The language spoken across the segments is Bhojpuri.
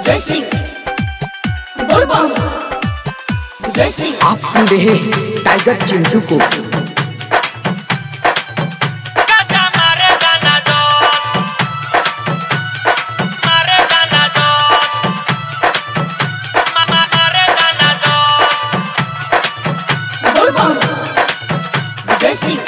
जय सिंह बोल बम जय सिंह। आप सुन रहे हैं टाइगर चिंटू को। बोल बम जय सिंह।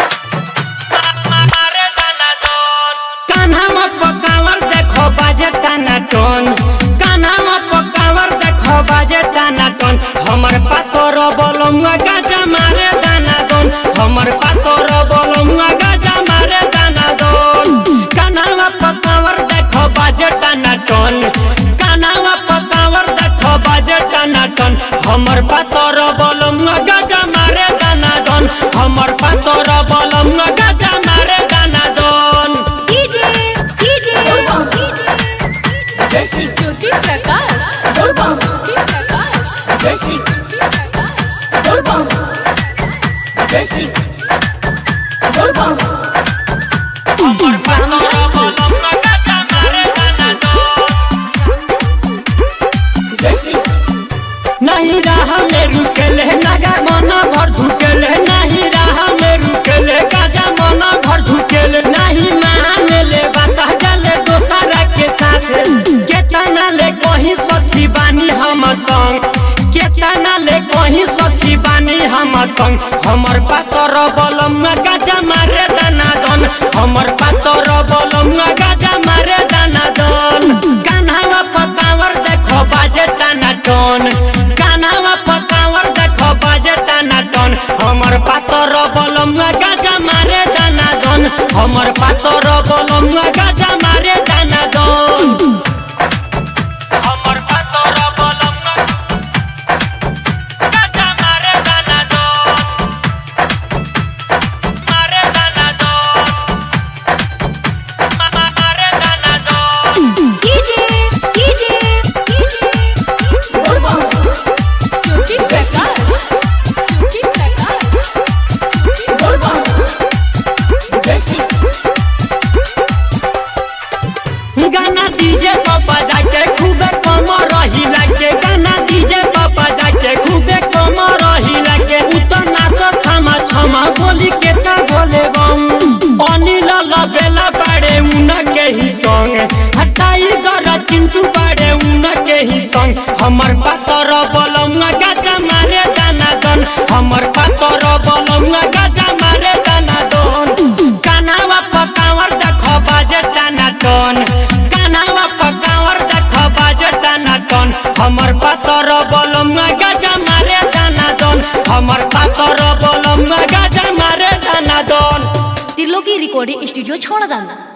कान्हा पकावर देखो बाजे टाना टोन, कान्हा पकावर देखो बाजे टाना टोन। हमर पातोर बोलमुआ गाजा मारे दाना दोन, हमर पातोर बोलमुआ गाजा मारे दाना दोन। कान्हा पकावर देखो बाजे टाना टोन, कान्हा पकावर देखो बाजे टाना टोन। हमर पातोर बोलमुआ गाजा मारे दाना दोन, हमर पातोर बोलमुआ गाजा मारे दाना दोन। बोल बम जय सिंह। बोल बम जय सिंह। बोल बम जय सिंह। बोल बम हमर पातोर बोलमुआ गाजा मारे दाना दोन। जय सिंह। नहीं राह में रुकेले नागा मना भर धुकेले, नहीं राह में रुकेले गाजा मना भर धुकेले। नहीं मान ले बाता जले दोसरा के साथ, केतना ले कहीं सखी बानी हम तंग, केतना ले कहीं सखी बानी हम तंग। हमर पातोर बोलमुआ गाजा मारे दाना दोन, हमर पातोर बोलमुआ गाजा मारे दाना दोन। कान्हा पकावर देखो बाजे टाना टोन, कान्हा पकावर देखो बाजे टाना टोन। हमर पातोर बोलमुआ गाजा मारे दाना दोन, हमर पातोर बोलमुआ गाजा मारे दाना दोन। हमर पातोर बोलमुआ गाजा मारे दाना दोन, मारे दाना दोन, मारे दाना दोन। बोल बम जय सिंह। बोल बम जय सिंह। गाना डीजे पर बजा के खूबे कमर हिला के, गाना डीजे पर बजा के खूबे कमर हिला के। उतना तो छमा छमा बोली के ता बोले बम। अनिल लबेला बाड़े उनके ही संग, हटाई जरा चिंटू बाड़े उनके ही संग। हमर पातोर बोलमुआ गाजा मारे दाना दोन, हमर पातोर बोलमुआ गाजा मारे दाना दोन। कान्हा पकावर देखो बाजे टाना टोन, कान्हा पकावर देखो बाजे टाना टोन। हमर पातोर बोलमुआ गाजा मारे दाना दोन, हमर पातोर बोलमुआ गाजा मारे दाना दोन। त्रिलोकी रिकॉर्डिंग स्टूडियो छोड़ दाना।